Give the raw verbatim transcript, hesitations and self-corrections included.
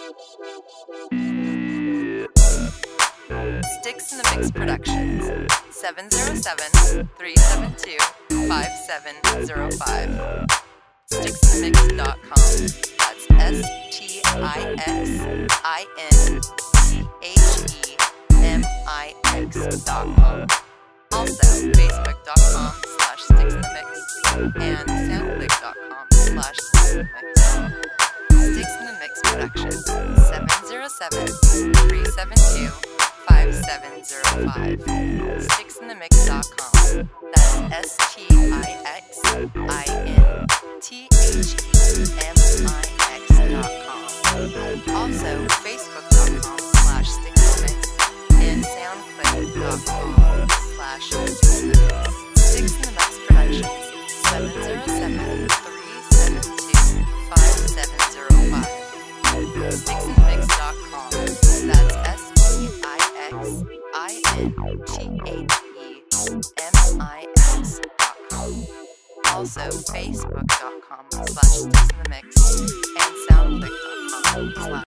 Sticks in the Mix Productions, seven zero seven, three seven two, five seven zero five. sticks in the mix dot com. That's S T I X I N T H E M I X dot com. Also, Facebook dot com slash Sticks in the Mix and SoundClick dot com slash Sticks in the Mix. Sticks in the Mix Productions, seven zero seven, three seven two, five seven zero five. sticks in the mix dot com. That's S T I X I N T H E M I X dot com. Also, Facebook dot com slash Sticks in the Mix and SoundClick dot com slash Sticks in the Mix. Sticks in the Mix Productions, seven zero seven, three seven two, five seven zero five. sticks in the mix dot com. That's S T I X I N T H E M I X dot com. Also, Facebook dot com slash Sticks in the Mix and SoundClick dot com slash